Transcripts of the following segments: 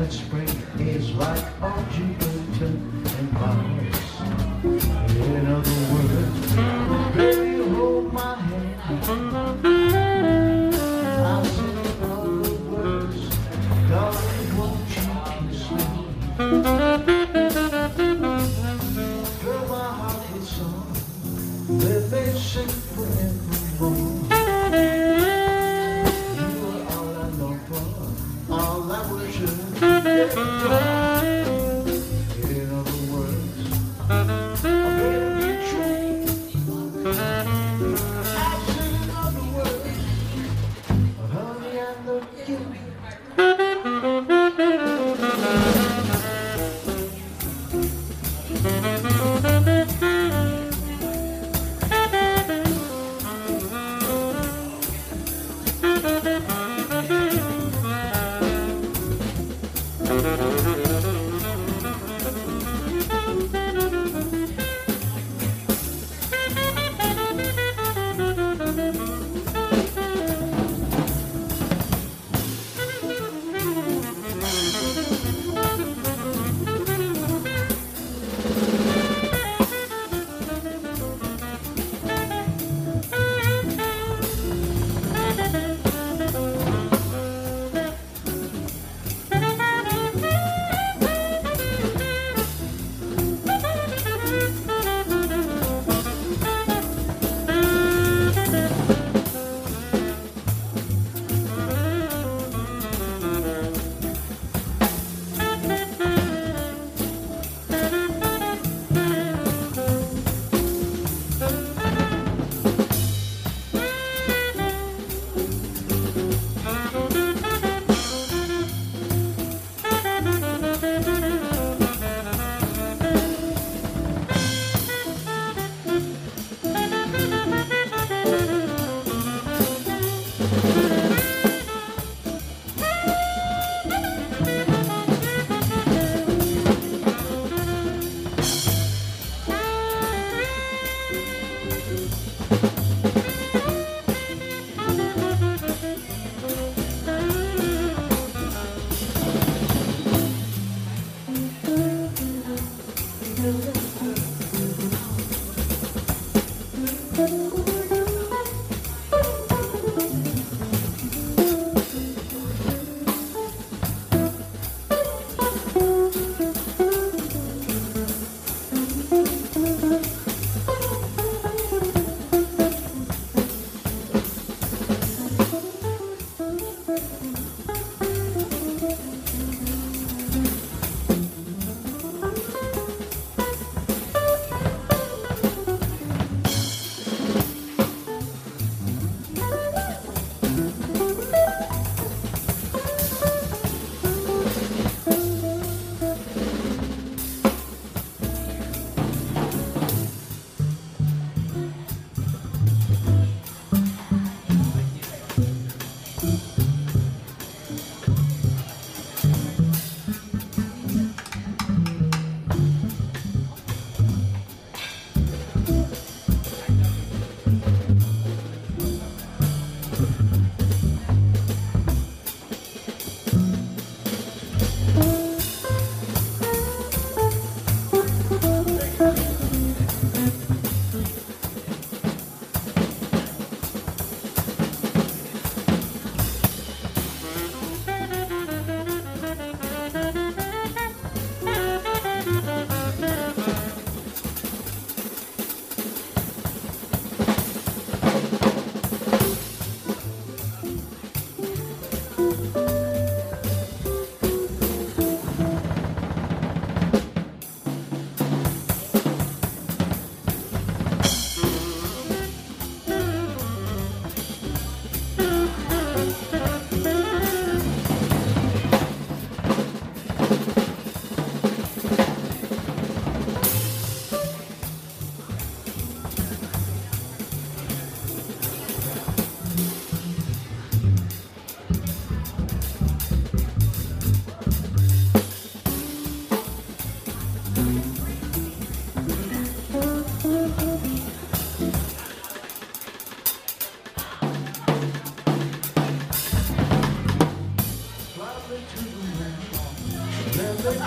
that spring is like all Jupiter and Mars. In other words, baby, hold my hand. I'll say all the words, darling, won't you kiss me? Fill my heart with song, let me sing forevermore. You are all I long for, all I worship and adore. In other words, I'm ready to be true. I said in other words,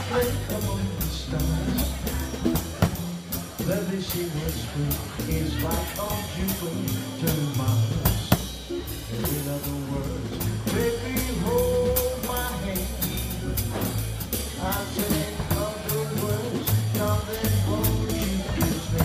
play among the stars. Let me see what's free. It's like on Jupiter, Mars. And in other words, baby, hold my hand. I'll take other words, nothing won't you kiss me.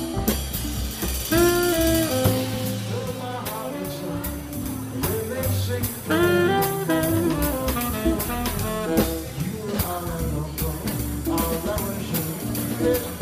Fill my heart with song, let me sing forever. You are all I worship.